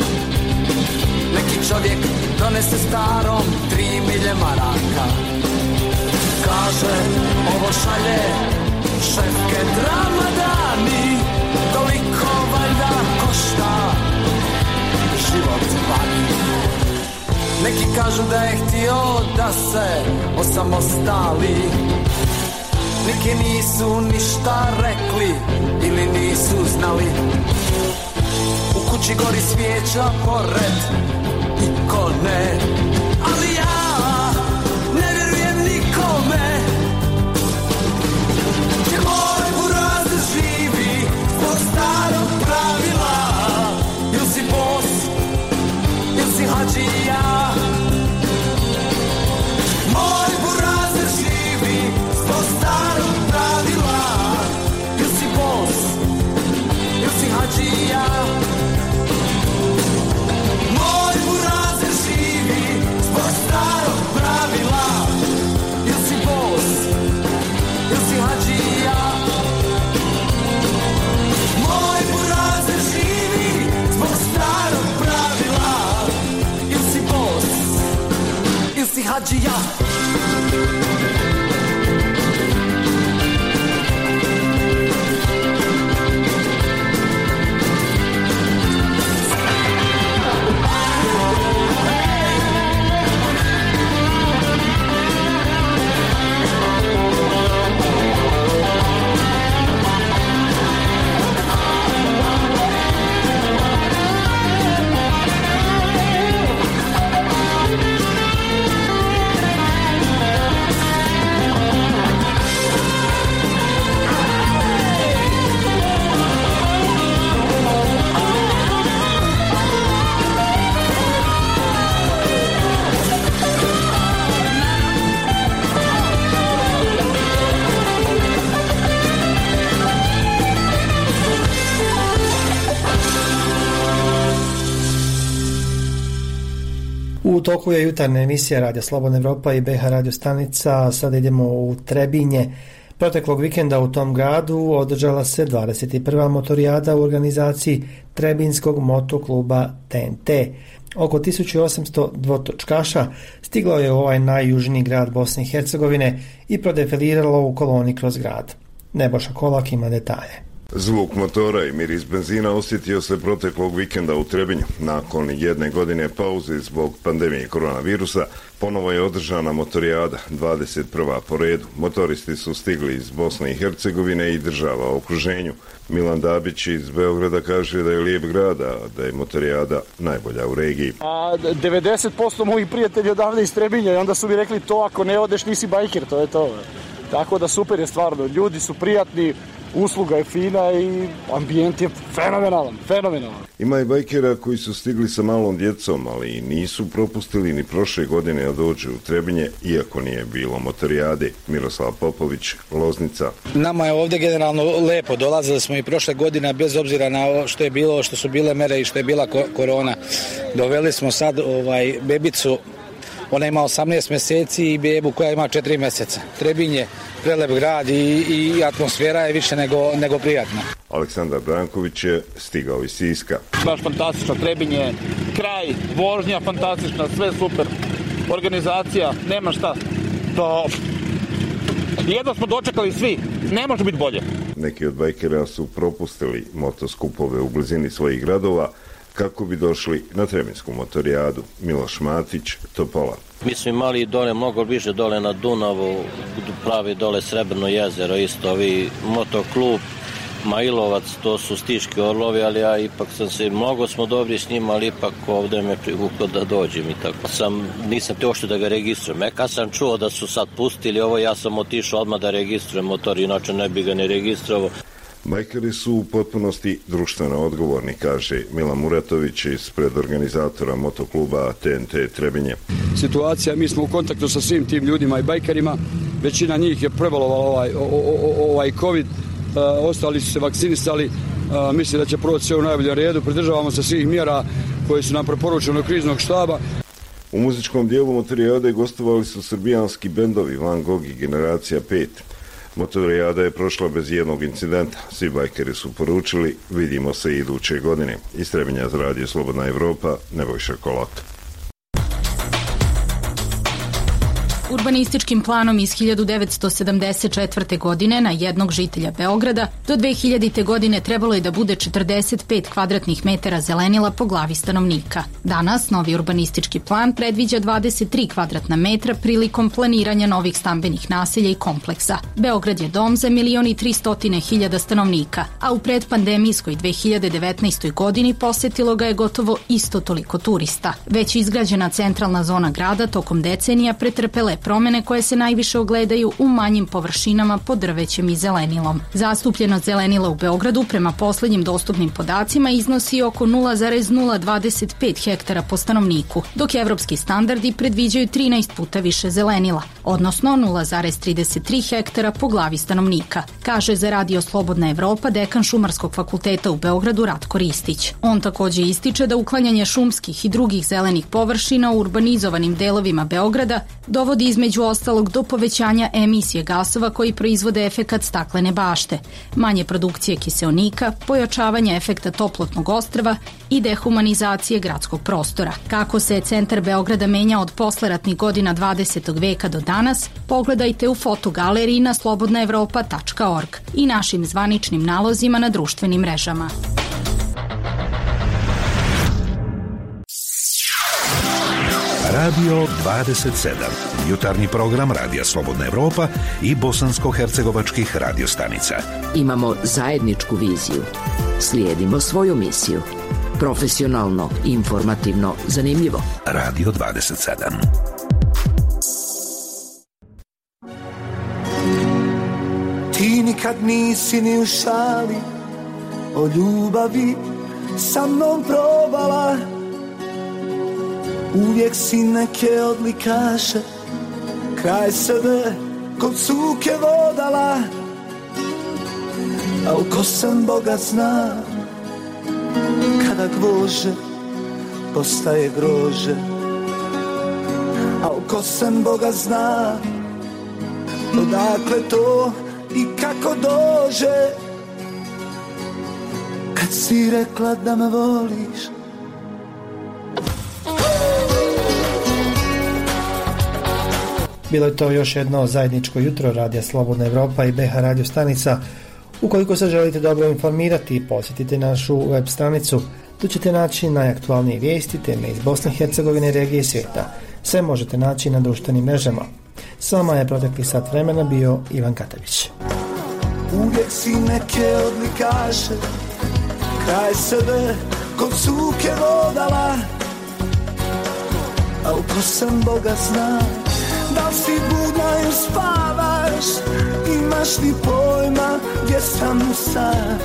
Neki čovjek donese starom 3 milje maraka. Kaže, ovo šalje šefke Ramadani. Toliko valjda košta život vani. Neki kažu da je htio da se osamostali. Neki nisu ništa rekli ili nisu znali. U kući gori svijeća pored ikone, ali ja ne vjerujem nikome. Jer moj burazer živi po starog pravila. Ili si bos, ili si hadžija. Moj burazer živi po starog pravila. Ili si bos, ili si hadžija. Moj burazer živi po starog pravila. Ili si bos, ili si hadžija. Moj burazer živi po starog pravila. Ili si bos, ili si hadžija. U toku je jutarnja emisija Radio Slobodna Evropa i BH radio stanica. Sada idemo u Trebinje. Proteklog vikenda u tom gradu održala se 21. motorijada u organizaciji Trebinskog motokluba TNT. Oko 1800 dvotočkaša stiglo je u ovaj najjužniji grad Bosne i Hercegovine i prodefiliralo u koloni kroz grad. Nebojša Kolak ima detalje. Zvuk motora i miris benzina osjetio se proteklog vikenda u Trebinju. Nakon 1 godine pauze zbog pandemije koronavirusa, ponovo je održana motorijada, 21. po redu. Motoristi su stigli iz Bosne i Hercegovine i država u okruženju. Milan Dabić iz Beograda kaže da je lijep grad, a da je motorijada najbolja u regiji. 90% mojih prijatelja odavde iz Trebinja i onda su mi rekli to ako ne odeš nisi bajker, to je to. Tako da super je stvarno, ljudi su prijatni, usluga je fina i ambijent je fenomenalan. Ima i bajkera koji su stigli sa malom djecom, ali nisu propustili ni prošle godine da dođu u Trebinje, iako nije bilo motorijade. Miroslav Popović, Loznica. Nama je ovdje generalno lepo, dolazili smo i prošle godine, bez obzira na što je bilo, što su bile mere i što je bila korona. Doveli smo sad bebicu, ona ima 18 mjeseci i bebu koja ima 4 mjeseca. Trebinje, prelep grad i atmosfera je više nego prijatna. Aleksandar Branković je stigao iz Siska. Baš fantastično, Trebinje, kraj, vožnja fantastična, sve super, organizacija, nema šta. To jedno smo dočekali svi, ne može biti bolje. Neki od bajkera su propustili motoskupove u blizini svojih gradova kako bi došli na Trebinsku motorijadu. Miloš Matić, Topola. Mi smo imali dole, mnogo više dole na Dunavu, pravi dole Srebrno jezero, isto ovi motoklub, Mailovac, to su Stiški orlovi, ali ja ipak mnogo smo dobri s njima, ali ipak ovdje me privuklo da dođem i tako. Nisam te ošte da ga registrujem. Kad sam čuo da su sad pustili ovo, ja sam otišao odmah da registrujem motor, inače ne bi ga ni registrovao. Bajkeri su u potpunosti društveno odgovorni, kaže Milan Muratović ispred organizatora motokluba TNT Trebinje. Situacija, mi smo u kontaktu sa svim tim ljudima i bajkerima, većina njih je prebolovalo ovaj COVID, ostali su se vakcinisali, mislim da će proći sve u najboljem redu, pridržavamo se svih mjera koje su nam preporučene od kriznog štaba. U muzičkom dijelu motorijade gostovali su srbijanski bendovi Van Gogh i Generacija 5. Motorijada je prošla bez jednog incidenta. Svi bajkeri su poručili, vidimo se iduće godine. Iz Trebinja za Radio Slobodna Evropa, Nebojša Kolota. Urbanističkim planom iz 1974. godine na jednog žitelja Beograda do 2000. godine trebalo je da bude 45 kvadratnih metara zelenila po glavi stanovnika. Danas novi urbanistički plan predviđa 23 kvadratna metra prilikom planiranja novih stambenih naselja i kompleksa. Beograd je dom za 1.300.000 stanovnika, a u predpandemijskoj 2019. godini posetilo ga je gotovo isto toliko turista. Već izgrađena centralna zona grada tokom decenija pretrpele promene koje se najviše ogledaju u manjim površinama pod drvećem i zelenilom. Zastupljenost zelenila u Beogradu prema poslednjim dostupnim podacima iznosi oko 0,025 hektara po stanovniku, dok evropski standardi predviđaju 13 puta više zelenila, odnosno 0,33 hektara po glavi stanovnika, kaže za Radio Slobodna Evropa dekan Šumarskog fakulteta u Beogradu Ratko Ristić. On takođe ističe da uklanjanje šumskih i drugih zelenih površina u urbanizovanim delovima Beograda dovodi između ostalog do povećanja emisije gasova koji proizvode efekat staklene bašte, manje produkcije kiseonika, pojačavanja efekta toplotnog ostrva i dehumanizacije gradskog prostora. Kako se centar Beograda menja od posleratnih godina 20. veka do danas, pogledajte u fotogaleriji na slobodnaevropa.org i našim zvaničnim nalozima na društvenim mrežama. Radio 27. Jutarnji program Radija Slobodna Evropa i bosansko-hercegovačkih radiostanica. Imamo zajedničku viziju. Slijedimo svoju misiju. Profesionalno, informativno, zanimljivo. Radio 27. Ti nikad nisi ni u šali o ljubavi sa mnom probala. Uvijek si neke odlikaše kraj sebe kod suke vodala. A uko sam Boga zna, kada gvože postaje grože. A uko sam Boga zna, odakle to i kako dođe. Kad si rekla da me voliš, bilo je to još jedno zajedničko jutro Radija Slobodna Evropa i BH radio stanica. Ukoliko se želite dobro informirati, posjetite našu web stranicu. Tu ćete naći najaktualnije vijesti, teme iz Bosne i Hercegovine, regije i svijeta. Sve možete naći na društvenim mrežama. S vama je protekli sat vremena bio Ivan Katavić. Uvijek si neke odlikaše kraj sebe kod suke vodala. A uko sam Boga zna, da li si budna ili spavaš, imaš li pojma gdje sam sad?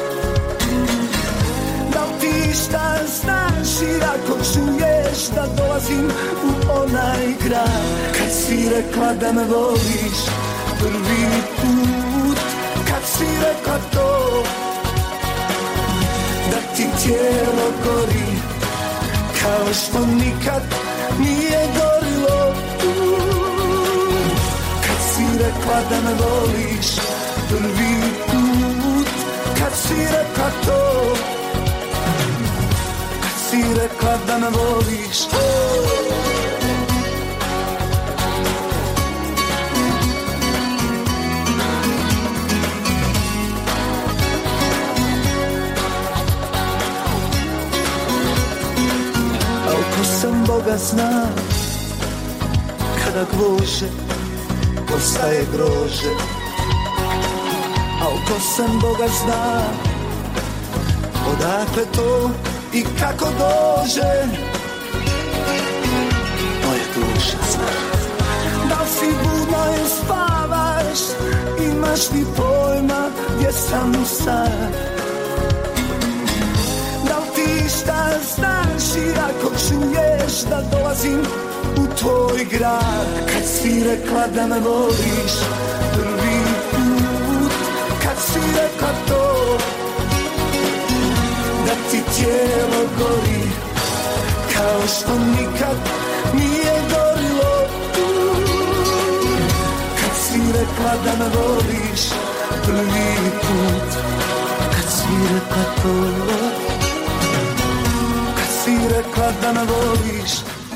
Da li ti šta znaš i ako čuješ da dolazim u onaj grad? Kad si rekla da me voliš prvi put, kad si rekla to, da ti tijelo gori kao što nikad nije gorilo. Kad si rekla da me voliš prvi put, kad kad si rekla to, kad si rekla da me voliš. Ako sam Boga zna, kada gvože postaje grože. A oko sam Boga zna, odakle to i kako dođe. Moja duša zna. Da li si budna ili spavaš, imaš li pojma gdje sam sad? Da li ti šta znaš i ako čuješ da dolazim u tvoj grad? Kad si rekla da me voliš prvi put, kad si rekla to, da ti tijelo gori kao što nikad nije gorilo. Kad si rekla da me voliš prvi put, kad si rekla to, kad si rekla da me voliš.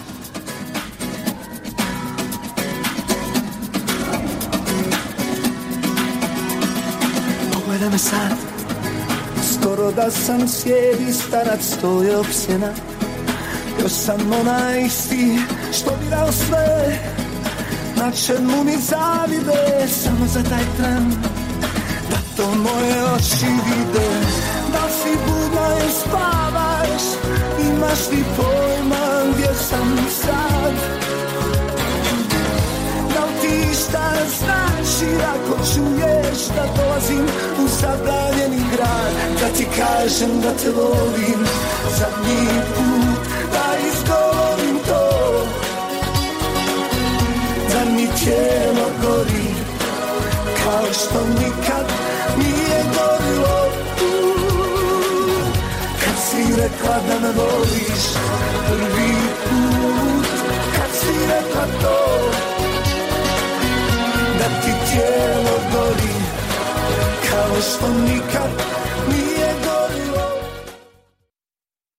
Pogledaj me sad, skoro da sam sjedi starac, to je opsjena. Još sam onaj isti što bi dao sve, na čemu mi zavide, samo za taj tren, da to moje oči vide. Da li si budna ili spavaš, imaš li pojma gdje sam sad? Da li ti šta znaš i ako čuješ da dolazim u zabranjeni grad, da ti kažem da te volim zadnji put, da izgovorim to, da mi tijelo gori kao što nikad nije gorilo. Kad si rekla da me voliš prvi put, kad si rekla to, da ti tijelo gori kao što nikad nije